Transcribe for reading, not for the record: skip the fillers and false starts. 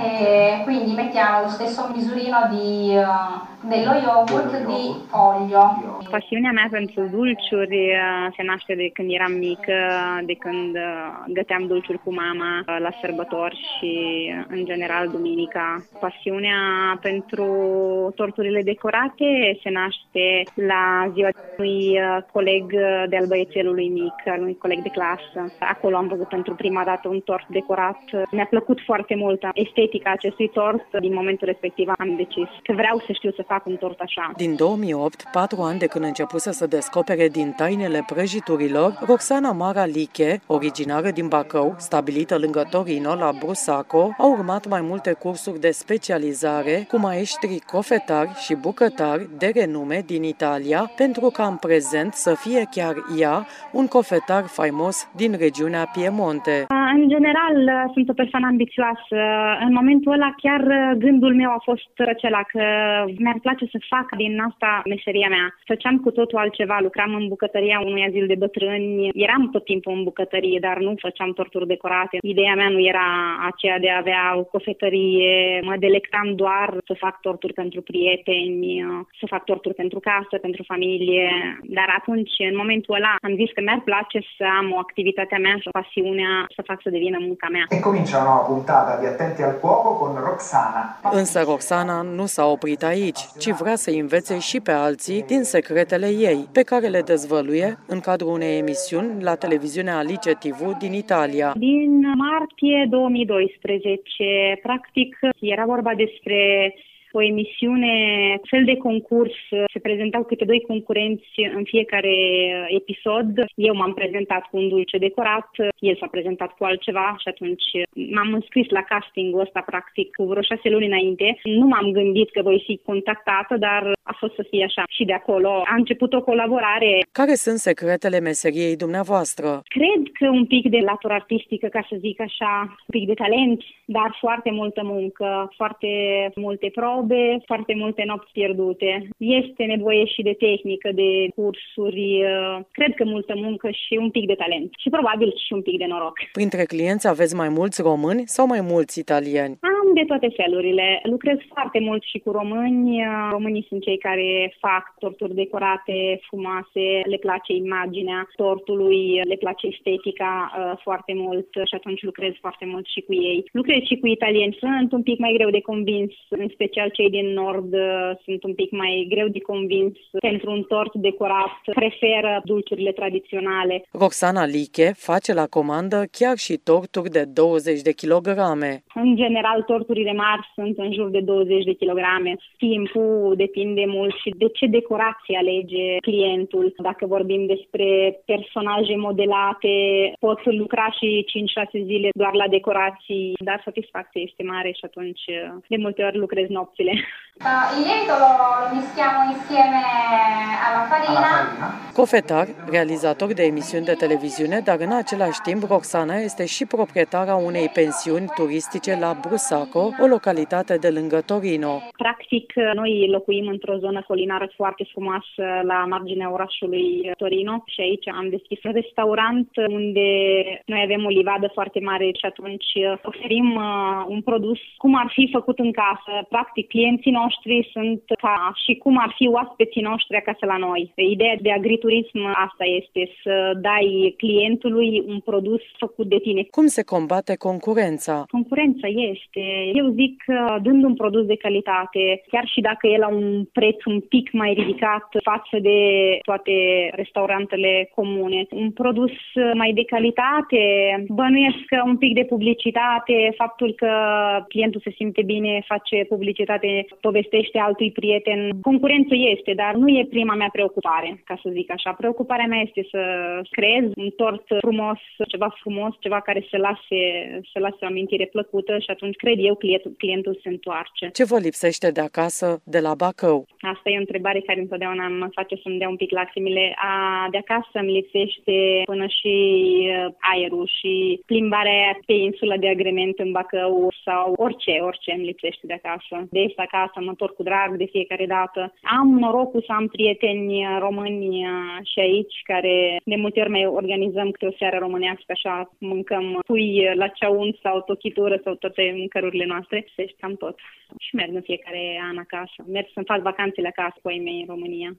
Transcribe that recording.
e quindi mettiamo lo stesso misurino dello yogurt di olio. Pasiunea mea pentru dulciuri se naște de când eram mică, de când găteam dulciuri cu mama la sărbători și în general duminica. Pasiunea pentru torturile decorate se naște la ziua unui coleg de-al băiețelului mic, al unui coleg de clasă. Acolo am văzut pentru prima dată un tort decorat. Mi-a plăcut foarte mult estetica acestui tort. Din momentul respectiv am decis că vreau să știu să fac un tort așa. Din 2008, 4 ani de când începuse să descopere din tainele prăjiturilor, Roxana Mara Liche, originară din Bacău, stabilită lângă Torino, la Brusaco, a urmat mai multe cursuri de specializare cu maestri cofetari și bucătari de renume din Italia, pentru ca în prezent să fie chiar ea un cofetar faimos din regiunea Piemonte. În general, sunt o persoană ambițioasă. În momentul ăla chiar gândul meu a fost acela că mi-ar place să fac din asta meseria mea. Făceam cu totul altceva, lucram în bucătăria unui azil de bătrâni, eram tot timpul în bucătărie, dar nu făceam torturi decorate. Ideea mea nu era aceea de a avea o cofetărie, mă delectam doar să fac torturi pentru prieteni, să fac torturi pentru casă, pentru familie, dar atunci, în momentul ăla, am zis că mi-ar place să am o activitatea mea și o pasiunea să fac să devină munca mea. E comincia una nuova puntata di Attenti al Cuoco con Roxana. Însă Roxana nu s-a oprit aici, ci vrea să învețe și pe alții din secretele ei, pe care le dezvăluie în cadrul unei emisiuni la televiziunea Alice TV din Italia. Din martie 2012, practic, era vorba despre o emisiune, fel de concurs, se prezentau câte 2 concurenți în fiecare episod. Eu m-am prezentat cu un dulce decorat, el s-a prezentat cu altceva și atunci m-am înscris la castingul ăsta practic cu vreo 6 luni înainte. Nu m-am gândit că voi fi contactată, dar a fost să fie așa. Și de acolo a început o colaborare. Care sunt secretele meseriei dumneavoastră? Cred că un pic de latură artistică, ca să zic așa, un pic de talent, dar foarte multă muncă, foarte multe probe, foarte multe nopți pierdute. Este nevoie și de tehnică, de cursuri, cred că multă muncă și un pic de talent. Și probabil și un pic de noroc. Printre clienți aveți mai mulți români sau mai mulți italieni? Am de toate felurile. Lucrez foarte mult și cu români. Românii sunt cei care fac torturi decorate, frumoase, le place imaginea tortului, le place estetica foarte mult și atunci lucrez foarte mult și cu ei. Lucrez și cu italieni. Sunt un pic mai greu de convins, în special cei din nord sunt un pic mai greu de convins. Pentru un tort decorat preferă dulciurile tradiționale. Roxana Liche face la comandă chiar și torturi de 20 de kilograme. În general, torturile mari sunt în jur de 20 de kilograme. Timpul depinde mult și de ce decorație alege clientul. Dacă vorbim despre personaje modelate, pot lucra și 5-6 zile doar la decorații, dar satisfacția este mare și atunci de multe ori lucrez nopțile. Il lievito lo mischiamo insieme alla farina. Cofetar, realizator de emisiuni de televiziune, dar în același timp Roxana este și proprietara unei pensiuni turistice la Brusaco, o localitate de lângă Torino. Practic, noi locuim într-o zonă colinară foarte frumoasă la marginea orașului Torino și aici am deschis un restaurant unde noi avem o livadă foarte mare și atunci oferim un produs cum ar fi făcut în casă. Practic, clienții noștri sunt ca și cum ar fi oaspeții noștri acasă la noi. Ideea de agriturism asta este, să dai clientului un produs făcut de tine. Cum se combate concurența? Concurența este, eu zic, dând un produs de calitate, chiar și dacă e la un preț un pic mai ridicat față de toate restaurantele comune. Un produs mai de calitate, bănuiesc că un pic de publicitate, faptul că clientul se simte bine, face publicitate, povestește altui prieten. Concurență este, dar nu e prima mea preocupare, ca să zic așa. Preocuparea mea este să creez un tort frumos, ceva care să lase o amintire plăcută și atunci cred eu clientul se întoarce. Ce vă lipsește de acasă, de la Bacău? Asta e o întrebare care întotdeauna mă face să-mi dea un pic lacrimile. De acasă îmi lipsește până și aerul și plimbarea pe insula de agrement în Bacău sau orice îmi lipsește de acasă. Des acasă mă întorc cu drag de fiecare dată. Am norocul să am prieteni români și aici care de multe ori mai organizăm câte o seară românească, așa mâncăm pui la ceaun sau tochitură sau toate mâncărurile vacanțele noastre, deci cam tot. Și merg în fiecare an acasă. Merg să-mi fac vacanțele acasă cu ai mei în România.